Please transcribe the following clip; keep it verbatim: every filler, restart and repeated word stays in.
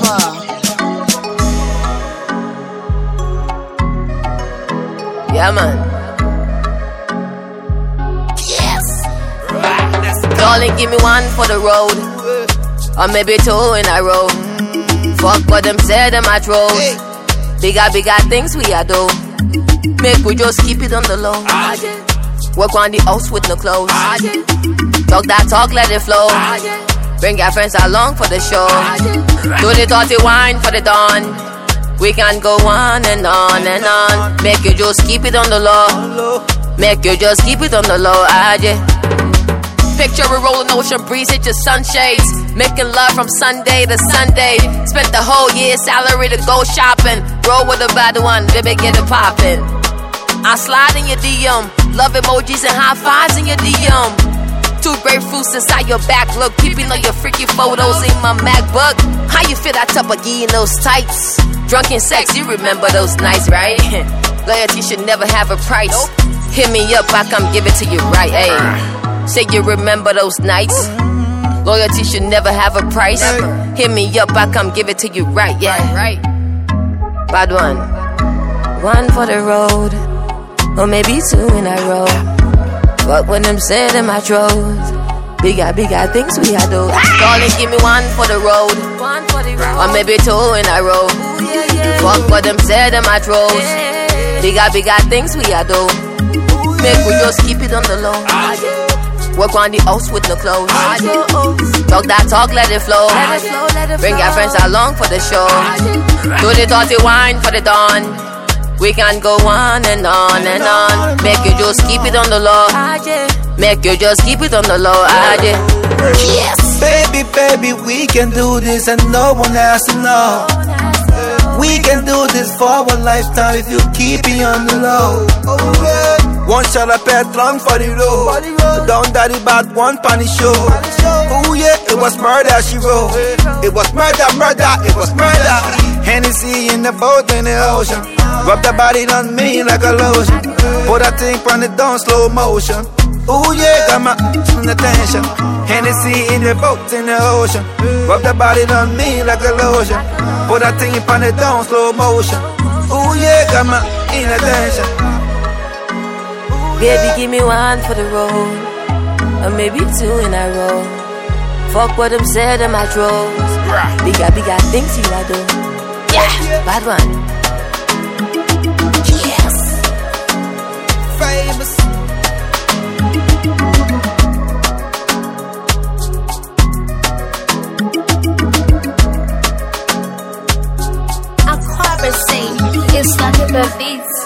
Yeah, man. Yes. Darling, give me one for the road, or maybe two in a row. Fuck what them said in my throat. Bigger, bigger things we are do. Make we just keep it on the low. Work on the house with no clothes. Talk that talk, let it flow. Bring your friends along for the show. Do the dirty wine for the dawn. We can go on and on and on. Make you just keep it on the low. Make you just keep it on the low. Picture a rolling ocean breeze, hit your sunshades. Making love from Sunday to Sunday. Spent the whole year's salary to go shopping. Roll with a bad one, baby, get it poppin'. I slide in your D M. Love emojis and high fives in your D M. Two grapefruits inside your back. Look, peeping on your freaky photos in my MacBook. How you feel that top of gear in those tights? Drunken sex, you remember those nights, right? Loyalty should never have a price. Hit me up, I come give it to you right, ayy. Say you remember those nights. Loyalty should never have a price. Hit me up, I come give it to you right, yeah. Right. Bad one. One for the road, or maybe two in a row. Fuck when them said in my throat. Bigger, bigger things we had do. Darling, give me one for the road, or maybe two in a row. Fuck what them said in my throat. Bigger, bigger things we had do. Make we just keep it on the low. Work on the house with no clothes. Talk that talk, let it flow. Bring your friends along for the show. Do the dirty wine for the dawn. We can go on and on and on. Make you just keep it on the low. Make you just keep it on the low. Yes. Baby, baby, we can do this and no one has to know. We can do this for our lifetime if you keep it on the low. One shot of petrol for the road. Down daddy bad one panny show. Oh yeah, it was murder she wrote. It was murder, murder, it was murder. Hennessy in the boat in the ocean. Rub the body on me like a lotion. Put that thing on the down slow motion. Oh yeah, got my attention. Hennessy in the boat in the ocean. Rub the body on me like a lotion. Put that thing on the down slow motion. Oh yeah, got my attention. Baby, give me one for the road, or maybe two in a row. Fuck what them said in my throat. Bigger, bigger things you I do. Yeah, bad one. Yes. Famous. A conversation. It's like a beat.